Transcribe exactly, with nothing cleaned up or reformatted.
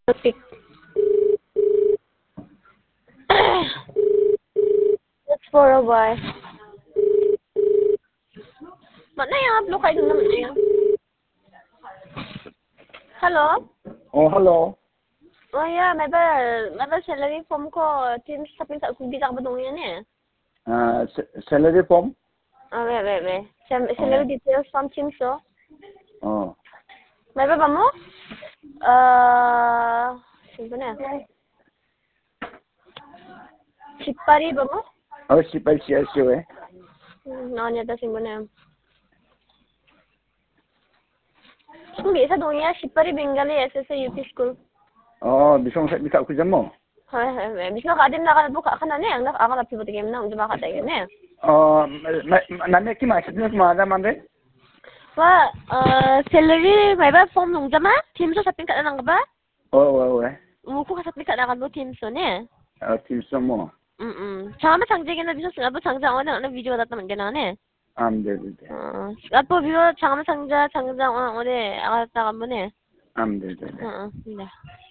Pick. That's for a while. Mana yang upload kayo naman niya? Hello? Oh, hello. Oh yeah, may ba, may ba salary form ko, Teams sa pinsa, kung di ka kabadong yan eh. Uh, salary form? Ah, wait, wait, wait. Salary oh. details from Teams oh. Oh. May ba ba mo? Ah, sino na? Sipari ba mo? Oh, sipari siya siya eh. No, niya ta sino na. Hindi sa dunia Sipari Bengali S S A U P school. Oh, bisong sa bisa ko jamo. Hay hay hay. Bis nakadim na ka buka ka na ne, ang naka na pivot game na, undang ka tayo ne. Oh, name ki ma sidnes ma da mande? Wa, uh, salary may ba form nung jama? Team so sapin ka na lang ba? Oh, oh, oh. Umuko ka sapin ka na kan mo team so ne. Oh, team so mo. Mm. Sama 상징이 나 비서 스가부 상장 오늘 오늘 비디오 같다 만게나네. Am de de. 어. 스가부 비디오 장마 상자 상장 오늘 오늘 아갔다 간번에. Am de de. 어, 네.